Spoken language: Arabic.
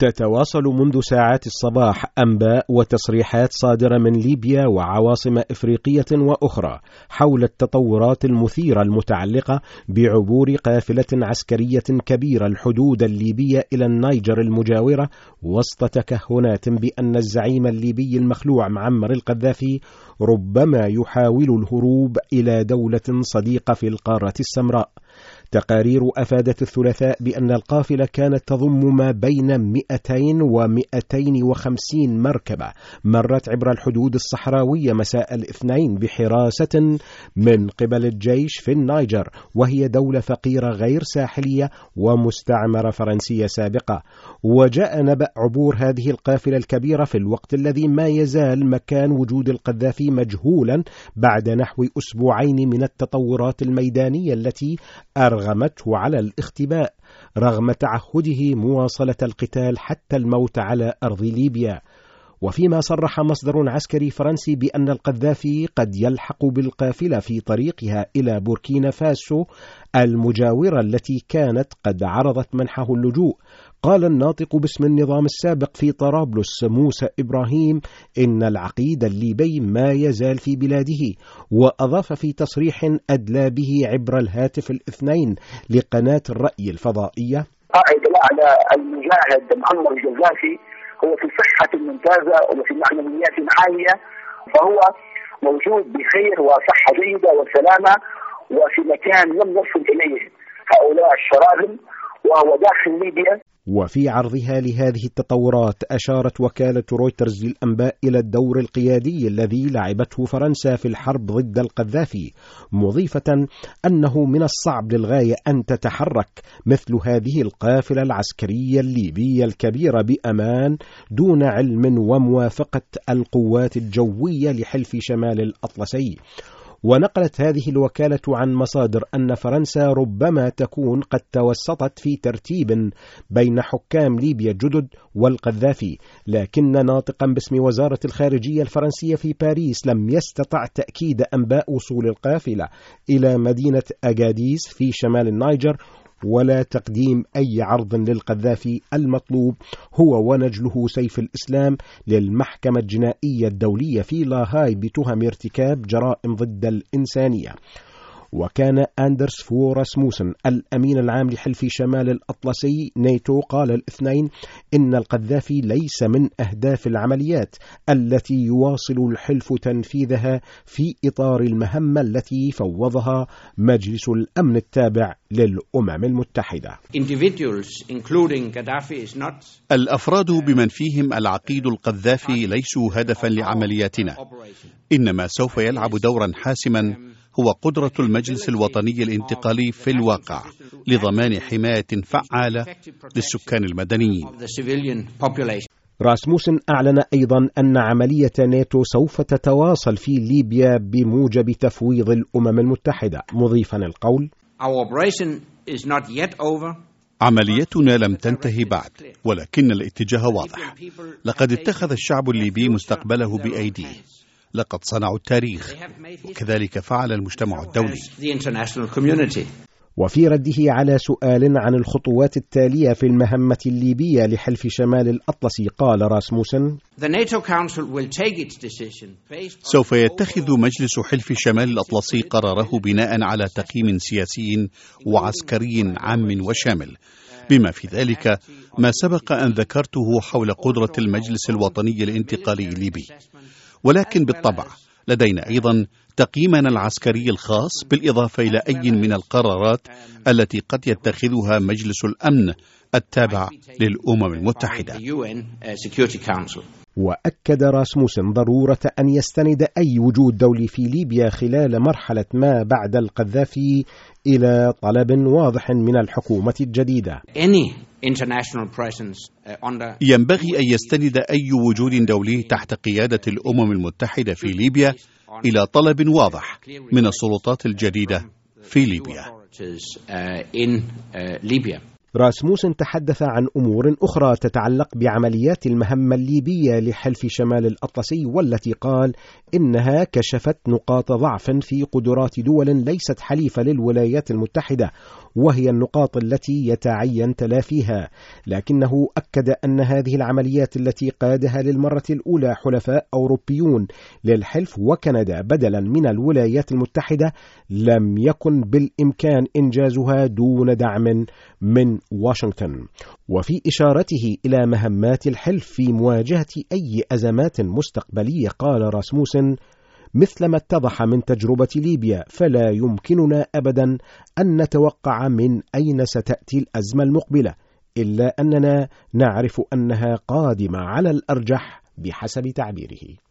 تتواصل منذ ساعات الصباح أنباء وتصريحات صادرة من ليبيا وعواصم إفريقية وأخرى حول التطورات المثيرة المتعلقة بعبور قافلة عسكرية كبيرة الحدود الليبية إلى النيجر المجاورة، وسط تكهنات بأن الزعيم الليبي المخلوع معمر القذافي ربما يحاول الهروب إلى دولة صديقة في القارة السمراء. تقارير أفادت الثلاثاء بأن القافلة كانت تضم ما بين 200 و 250 مركبة مرت عبر الحدود الصحراوية مساء الاثنين بحراسة من قبل الجيش في النيجر، وهي دولة فقيرة غير ساحلية ومستعمرة فرنسية سابقة. وجاء نبأ عبور هذه القافلة الكبيرة في الوقت الذي ما يزال مكان وجود القذافي مجهولا بعد نحو أسبوعين من التطورات الميدانية التي أرغمته على الاختباء رغم تعهده مواصلة القتال حتى الموت على أرض ليبيا. وفيما صرح مصدر عسكري فرنسي بأن القذافي قد يلحق بالقافلة في طريقها إلى بوركينا فاسو المجاورة التي كانت قد عرضت منحه اللجوء، قال الناطق باسم النظام السابق في طرابلس موسى إبراهيم إن العقيد الليبي ما يزال في بلاده. وأضاف في تصريح أدلى به عبر الهاتف الاثنين لقناة الرأي الفضائية: قائد على المجاهد معمر القذافي هو في صحة ممتازة وفي معنويات عالية، فهو موجود بخير وصحة جيدة وسلامة وفي مكان لم يصل إليه هؤلاء الشراذم وهو داخل ليبيا. وفي عرضها لهذه التطورات أشارت وكالة رويترز للأنباء إلى الدور القيادي الذي لعبته فرنسا في الحرب ضد القذافي، مضيفة أنه من الصعب للغاية أن تتحرك مثل هذه القافلة العسكرية الليبية الكبيرة بأمان دون علم وموافقة القوات الجوية لحلف شمال الأطلسي. ونقلت هذه الوكالة عن مصادر أن فرنسا ربما تكون قد توسطت في ترتيب بين حكام ليبيا الجدد والقذافي، لكن ناطقا باسم وزارة الخارجية الفرنسية في باريس لم يستطع تأكيد أنباء وصول القافلة إلى مدينة أجاديس في شمال النيجر ولا تقديم أي عرض للقذافي. المطلوب هو ونجله سيف الإسلام للمحكمة الجنائية الدولية في لاهاي بتهم ارتكاب جرائم ضد الإنسانية. وكان أندرس فو راسموسن الأمين العام لحلف شمال الأطلسي ناتو قال الاثنين إن القذافي ليس من أهداف العمليات التي يواصل الحلف تنفيذها في إطار المهمة التي فوضها مجلس الأمن التابع للأمم المتحدة. الأفراد بمن فيهم العقيد القذافي ليسوا هدفا لعملياتنا، إنما سوف يلعب دورا حاسما هو قدرة المجلس الوطني الانتقالي في الواقع لضمان حماية فعالة للسكان المدنيين. راسموسن أعلن أيضا أن عملية ناتو سوف تتواصل في ليبيا بموجب تفويض الأمم المتحدة، مضيفا القول: عمليتنا لم تنتهي بعد، ولكن الاتجاه واضح. لقد اتخذ الشعب الليبي مستقبله بأيديه، لقد صنعوا التاريخ، وكذلك فعل المجتمع الدولي. وفي رده على سؤال عن الخطوات التالية في المهمة الليبية لحلف شمال الأطلسي قال راسموسن: سوف يتخذ مجلس حلف شمال الأطلسي قراره بناء على تقييم سياسي وعسكري عام وشامل، بما في ذلك ما سبق أن ذكرته حول قدرة المجلس الوطني الانتقالي الليبي. ولكن بالطبع لدينا أيضا تقييمنا العسكري الخاص، بالإضافة إلى أي من القرارات التي قد يتخذها مجلس الأمن التابع للأمم المتحدة. وأكد راسموسن ضرورة أن يستند أي وجود دولي في ليبيا خلال مرحلة ما بعد القذافي إلى طلب واضح من الحكومة الجديدة. ينبغي أن يستند أي وجود دولي تحت قيادة الأمم المتحدة في ليبيا إلى طلب واضح من السلطات الجديدة في ليبيا. راسموسن تحدث عن أمور أخرى تتعلق بعمليات المهمة الليبية لحلف شمال الأطلسي، والتي قال إنها كشفت نقاط ضعف في قدرات دول ليست حليفة للولايات المتحدة، وهي النقاط التي يتعين تلافيها، لكنه أكد أن هذه العمليات التي قادها للمرة الأولى حلفاء أوروبيون للحلف وكندا بدلا من الولايات المتحدة لم يكن بالإمكان إنجازها دون دعم من واشنطن. وفي إشارته إلى مهمات الحلف في مواجهة أي أزمات مستقبلية قال راسموسن: مثلما اتضح من تجربة ليبيا فلا يمكننا أبدا أن نتوقع من أين ستأتي الأزمة المقبلة، إلا أننا نعرف أنها قادمة على الأرجح بحسب تعبيره.